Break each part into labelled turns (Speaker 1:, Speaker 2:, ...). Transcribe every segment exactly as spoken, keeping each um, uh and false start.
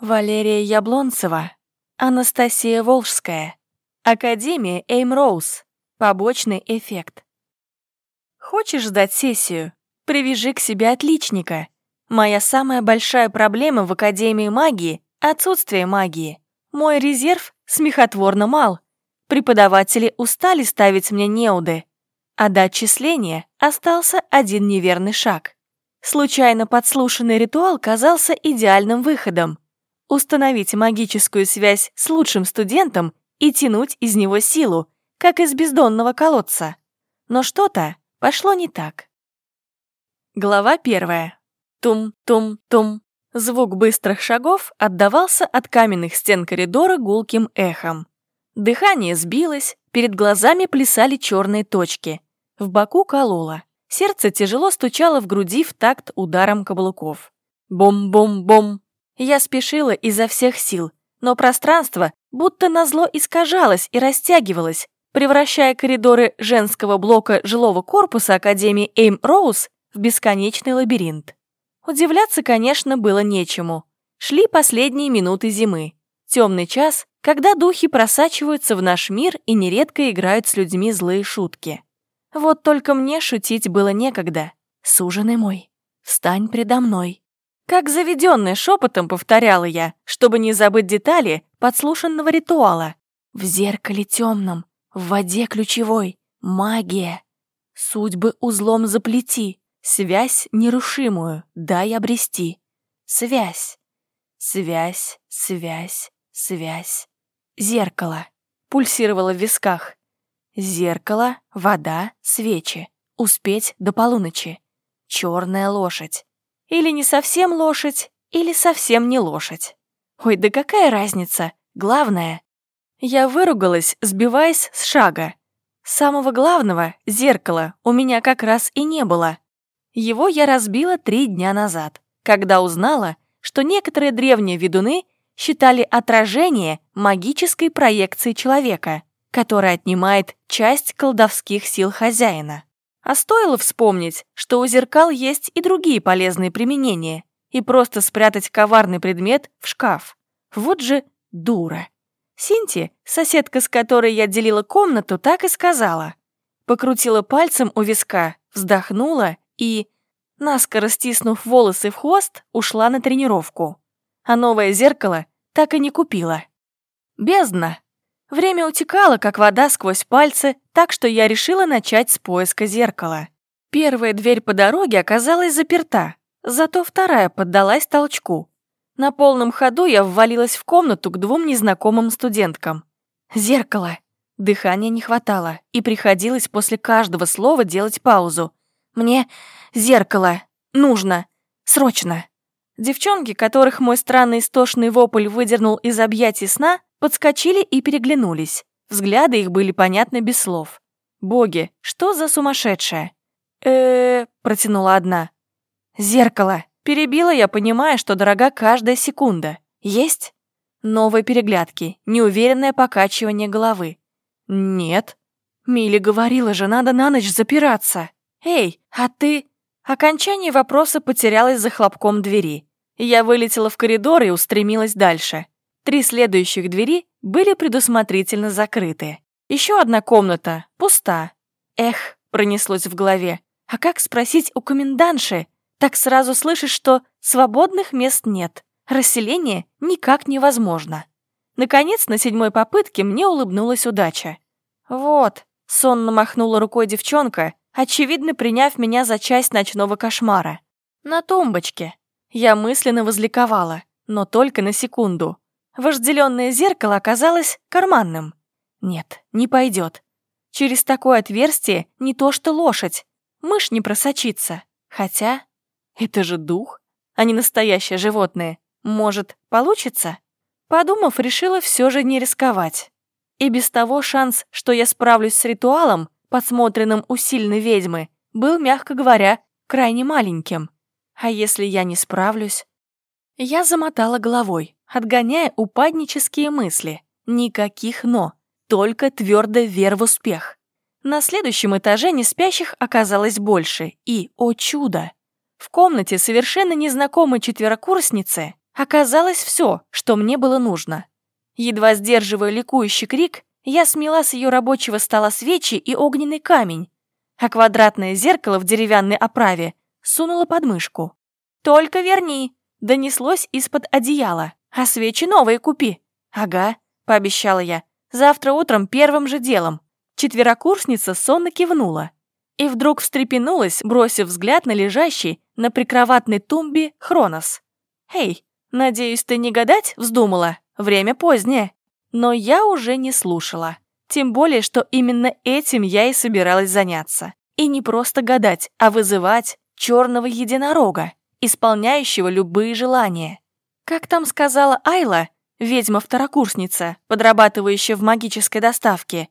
Speaker 1: Валерия Яблонцева, Анастасия Волжская, Академия Эйм-Роуз, побочный эффект. Хочешь сдать сессию? Привяжи к себе отличника. Моя самая большая проблема в Академии магии — отсутствие магии. Мой резерв смехотворно мал. Преподаватели устали ставить мне неуды, а до отчисления остался один неверный шаг. Случайно подслушанный ритуал казался идеальным выходом. Установить магическую связь с лучшим студентом и тянуть из него силу, как из бездонного колодца. Но что-то пошло не так. Глава первая. Тум-тум-тум. Звук быстрых шагов отдавался от каменных стен коридора гулким эхом. Дыхание сбилось, перед глазами плясали черные точки. В боку кололо. Сердце тяжело стучало в груди в такт ударом каблуков. Бом-бом-бом. Я спешила изо всех сил, но пространство будто назло искажалось и растягивалось, превращая коридоры женского блока жилого корпуса Академии Эйм-Роуз в бесконечный лабиринт. Удивляться, конечно, было нечему. Шли последние минуты зимы. Темный час, когда духи просачиваются в наш мир и нередко играют с людьми злые шутки. Вот только мне шутить было некогда. «Суженый мой, встань предо мной». Как заведенная шепотом повторяла я, чтобы не забыть детали подслушанного ритуала. В зеркале темном, в воде ключевой, магия. Судьбы узлом заплети, связь нерушимую дай обрести. Связь, связь, связь, связь. Зеркало пульсировало в висках. Зеркало, вода, свечи. Успеть до полуночи. Черная лошадь. Или не совсем лошадь, или совсем не лошадь. Ой, да какая разница? Главное. Я выругалась, сбиваясь с шага. Самого главного, зеркала, у меня как раз и не было. Его я разбила три дня назад, когда узнала, что некоторые древние ведуны считали отражение магической проекции человека, которая отнимает часть колдовских сил хозяина. А стоило вспомнить, что у зеркал есть и другие полезные применения, и просто спрятать коварный предмет в шкаф. Вот же дура. Синти, соседка, с которой я делила комнату, так и сказала. Покрутила пальцем у виска, вздохнула и, наскоро стиснув волосы в хвост, ушла на тренировку. А новое зеркало так и не купила. Бездна. Время утекало, как вода сквозь пальцы, так что я решила начать с поиска зеркала. Первая дверь по дороге оказалась заперта, зато вторая поддалась толчку. На полном ходу я ввалилась в комнату к двум незнакомым студенткам. Зеркало. Дыхания не хватало, и приходилось после каждого слова делать паузу. Мне зеркало нужно. Срочно. Девчонки, которых мой странный истошный вопль выдернул из объятий сна, подскочили и переглянулись. Взгляды их были понятны без слов. «Боги, что за сумасшедшая?» э протянула одна. «Зеркало!» Перебила я, понимая, что дорога каждая секунда. «Есть?» Новые переглядки, неуверенное покачивание головы. «Нет». Милли говорила же, надо на ночь запираться. «Эй, а ты...» Окончание вопроса потерялось за хлопком двери. Я вылетела в коридор и устремилась дальше. Три следующих двери были предусмотрительно закрыты. Еще одна комната пуста. Эх, пронеслось в голове. А как спросить у комендантши? Так сразу слышишь, что свободных мест нет. Расселение никак невозможно. Наконец, на седьмой попытке мне улыбнулась удача. «Вот», — сонно махнула рукой девчонка, очевидно приняв меня за часть ночного кошмара. «На тумбочке». Я мысленно возликовала, но только на секунду. Вожделенное зеркало оказалось карманным. Нет, не пойдет. Через такое отверстие не то что лошадь, мышь не просочится. Хотя, это же дух, а не настоящее животное. Может, получится? Подумав, решила все же не рисковать. И без того шанс, что я справлюсь с ритуалом, подсмотренным у сильной ведьмы, был, мягко говоря, крайне маленьким. А если я не справлюсь? Я замотала головой, отгоняя упаднические мысли. Никаких «но», только твердая вера в успех. На следующем этаже неспящих оказалось больше, и, о чудо, в комнате совершенно незнакомой четверокурсницы оказалось все, что мне было нужно. Едва сдерживая ликующий крик, я смела с ее рабочего стола свечи и огненный камень, а квадратное зеркало в деревянной оправе сунула под мышку. «Только верни!» — донеслось из-под одеяла. «А свечи новые купи!» «Ага», — пообещала я. «Завтра утром первым же делом». Четверокурсница сонно кивнула и вдруг встрепенулась, бросив взгляд на лежащий на прикроватной тумбе Хронос. «Эй, надеюсь, ты не гадать вздумала? Время позднее». Но я уже не слушала. Тем более, что именно этим я и собиралась заняться. И не просто гадать, а вызывать черного единорога, исполняющего любые желания. Как там сказала Айла, ведьма-второкурсница, подрабатывающая в магической доставке,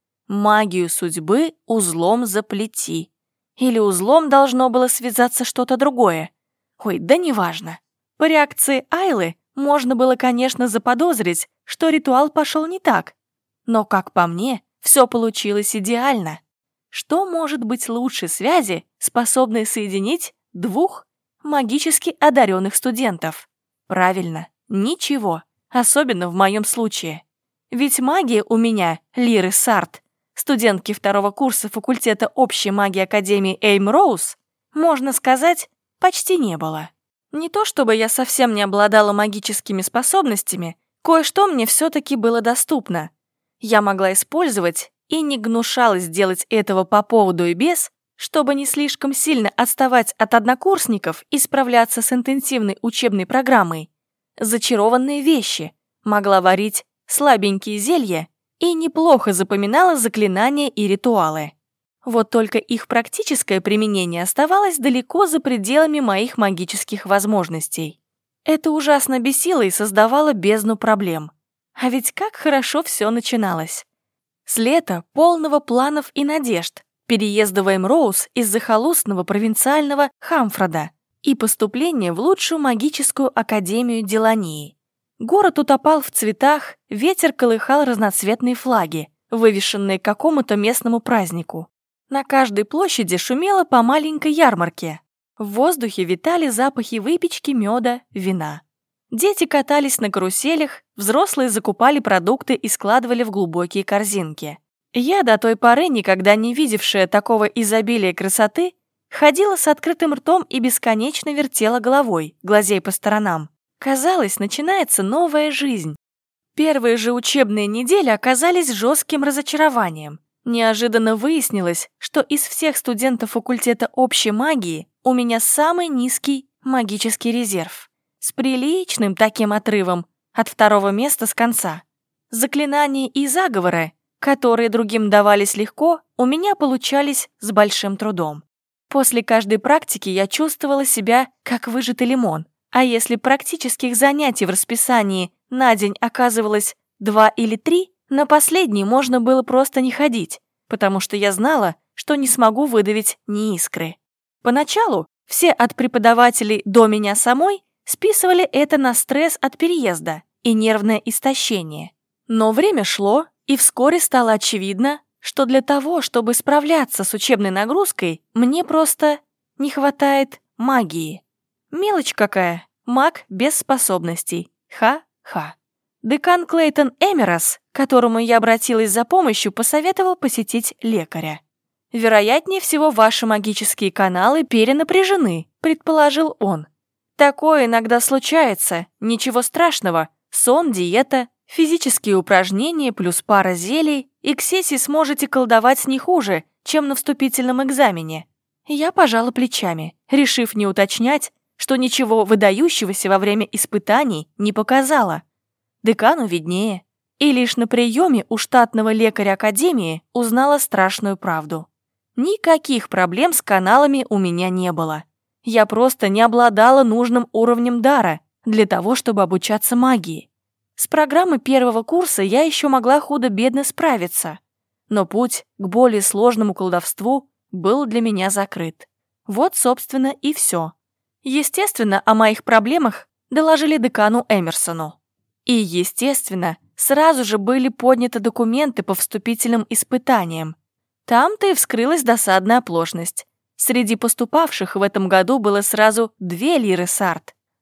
Speaker 1: «Магию судьбы узлом заплети». Или узлом должно было связаться что-то другое. Ой, да неважно. По реакции Айлы можно было, конечно, заподозрить, что ритуал пошел не так. Но, как по мне, все получилось идеально. Что может быть лучше связи, способной соединить двух магически одаренных студентов? Правильно, ничего, особенно в моем случае. Ведь магия у меня, Лиры Сарт, студентки второго курса факультета общей магии Академии Эйм Роуз, можно сказать, почти не было. Не то чтобы я совсем не обладала магическими способностями, кое-что мне все-таки было доступно. Я могла использовать и не гнушалась делать этого по поводу и без, чтобы не слишком сильно отставать от однокурсников и справляться с интенсивной учебной программой. Зачарованные вещи, могла варить слабенькие зелья и неплохо запоминала заклинания и ритуалы. Вот только их практическое применение оставалось далеко за пределами моих магических возможностей. Это ужасно бесило и создавало бездну проблем. А ведь как хорошо все начиналось. С лета полного планов и надежд, переезда в Эйм Роуз из захолустного провинциального Хамфрода и поступления в лучшую магическую академию Делании. Город утопал в цветах, ветер колыхал разноцветные флаги, вывешенные к какому-то местному празднику. На каждой площади шумело по маленькой ярмарке. В воздухе витали запахи выпечки, меда, вина. Дети катались на каруселях, взрослые закупали продукты и складывали в глубокие корзинки. Я, до той поры никогда не видевшая такого изобилия красоты, ходила с открытым ртом и бесконечно вертела головой, глазей по сторонам. Казалось, начинается новая жизнь. Первые же учебные недели оказались жестким разочарованием. Неожиданно выяснилось, что из всех студентов факультета общей магии у меня самый низкий магический резерв. С приличным таким отрывом от второго места с конца. Заклинания и заговоры, которые другим давались легко, у меня получались с большим трудом. После каждой практики я чувствовала себя как выжатый лимон, а если практических занятий в расписании на день оказывалось два или три, на последний можно было просто не ходить, потому что я знала, что не смогу выдавить ни искры. Поначалу все от преподавателей до меня самой списывали это на стресс от переезда и нервное истощение. Но время шло, и вскоре стало очевидно, что для того, чтобы справляться с учебной нагрузкой, мне просто не хватает магии. Мелочь какая, маг без способностей. Ха-ха. Декан Клейтон Эмерос, к которому я обратилась за помощью, посоветовал посетить лекаря. «Вероятнее всего, ваши магические каналы перенапряжены», — предположил он. «Такое иногда случается, ничего страшного. Сон, диета, физические упражнения плюс пара зелий, и к сессии сможете колдовать не хуже, чем на вступительном экзамене». Я пожала плечами, решив не уточнять, что ничего выдающегося во время испытаний не показала. Декану виднее. И лишь на приеме у штатного лекаря академии узнала страшную правду. Никаких проблем с каналами у меня не было. Я просто не обладала нужным уровнем дара для того, чтобы обучаться магии. С программой первого курса я еще могла худо-бедно справиться, но путь к более сложному колдовству был для меня закрыт. Вот, собственно, и все. Естественно, о моих проблемах доложили декану Эмерсону. И, естественно, сразу же были подняты документы по вступительным испытаниям. Там-то и вскрылась досадная оплошность. Среди поступавших в этом году было сразу две Лиры Сарт.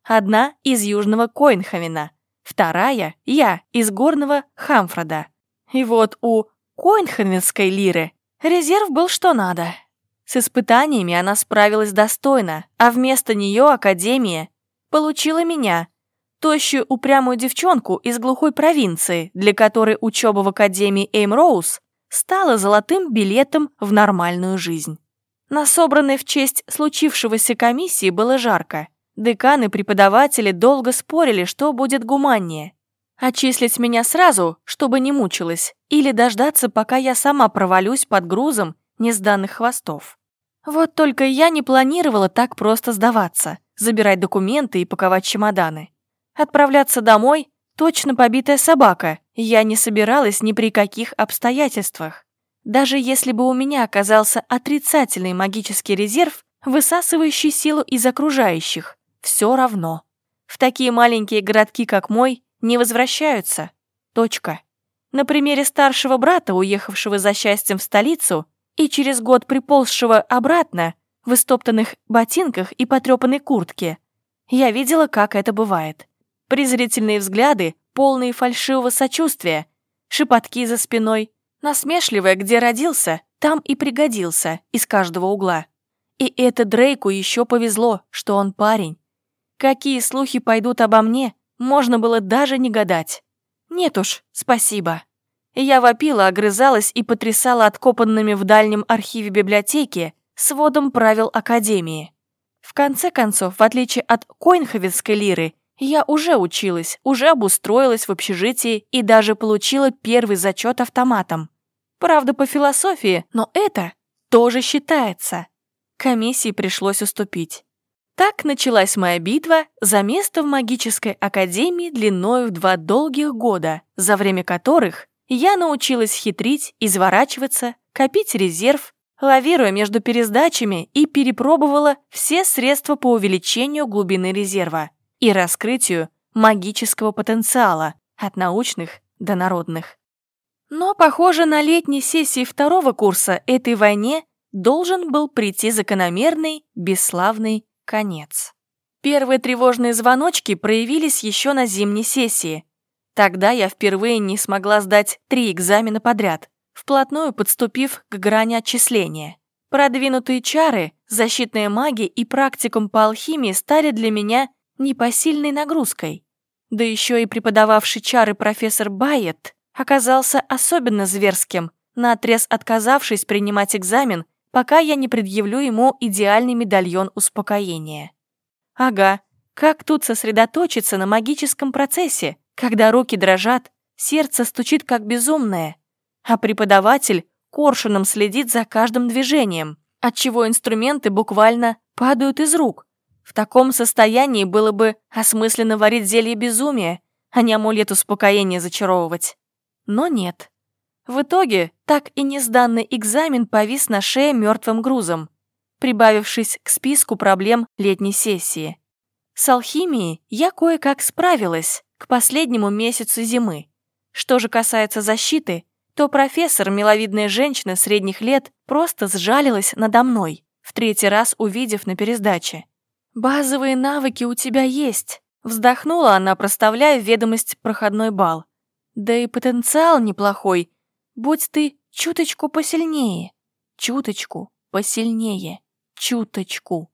Speaker 1: Одна из Южного Койнхавена, вторая — я из Горного Хамфрода. И вот у Койнхавенской лиры резерв был что надо. С испытаниями она справилась достойно, а вместо нее Академия получила меня, тощую упрямую девчонку из глухой провинции, для которой учеба в Академии Эйм-Роуз стала золотым билетом в нормальную жизнь. На собранной в честь случившегося комиссии было жарко. Деканы и преподаватели долго спорили, что будет гуманнее. Отчислить меня сразу, чтобы не мучилась, или дождаться, пока я сама провалюсь под грузом несданных хвостов. Вот только я не планировала так просто сдаваться, забирать документы и паковать чемоданы. Отправляться домой — точно побитая собака, я не собиралась ни при каких обстоятельствах. Даже если бы у меня оказался отрицательный магический резерв, высасывающий силу из окружающих, все равно. В такие маленькие городки, как мой, не возвращаются. Точка. На примере старшего брата, уехавшего за счастьем в столицу, и через год приползшего обратно в истоптанных ботинках и потрепанной куртке, я видела, как это бывает. Презрительные взгляды, полные фальшивого сочувствия, шепотки за спиной, насмешливое, где родился, там и пригодился, из каждого угла. И это Дрейку еще повезло, что он парень. Какие слухи пойдут обо мне, можно было даже не гадать. Нет уж, спасибо. Я вопила, огрызалась и потрясала откопанными в дальнем архиве библиотеки сводом правил Академии. В конце концов, в отличие от Койнхавенской лиры, я уже училась, уже обустроилась в общежитии и даже получила первый зачет автоматом. Правда, по философии, но это тоже считается. Комиссии пришлось уступить. Так началась моя битва за место в магической академии длиною в два долгих года, за время которых я научилась хитрить, изворачиваться, копить резерв, лавируя между пересдачами, и перепробовала все средства по увеличению глубины резерва и раскрытию магического потенциала от научных до народных. Но, похоже, на летней сессии второго курса этой войне должен был прийти закономерный, бесславный конец. Первые тревожные звоночки проявились еще на зимней сессии. Тогда я впервые не смогла сдать три экзамена подряд, вплотную подступив к грани отчисления. Продвинутые чары, защитная магия и практикум по алхимии стали для меня непосильной нагрузкой. Да еще и преподававший чары профессор Байетт оказался особенно зверским, наотрез отказавшись принимать экзамен, пока я не предъявлю ему идеальный медальон успокоения. Ага, как тут сосредоточиться на магическом процессе, когда руки дрожат, сердце стучит как безумное, а преподаватель коршуном следит за каждым движением, отчего инструменты буквально падают из рук. В таком состоянии было бы осмысленно варить зелье безумия, а не амулет успокоения зачаровывать. Но нет. В итоге так и не сданный экзамен повис на шее мертвым грузом, прибавившись к списку проблем летней сессии. С алхимией я кое-как справилась к последнему месяцу зимы. Что же касается защиты, то профессор, миловидная женщина средних лет, просто сжалилась надо мной, в третий раз увидев на пересдаче. «Базовые навыки у тебя есть», — вздохнула она, проставляя в ведомость проходной балл. «Да и потенциал неплохой. Будь ты чуточку посильнее, чуточку посильнее, чуточку».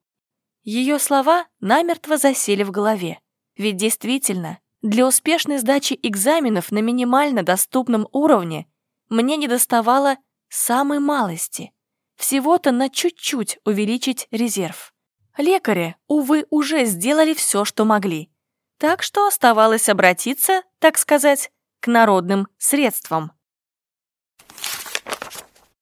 Speaker 1: Ее слова намертво засели в голове. Ведь действительно, для успешной сдачи экзаменов на минимально доступном уровне мне недоставало самой малости. Всего-то на чуть-чуть увеличить резерв. Лекари, увы, уже сделали все, что могли. Так что оставалось обратиться, так сказать, к народным средствам.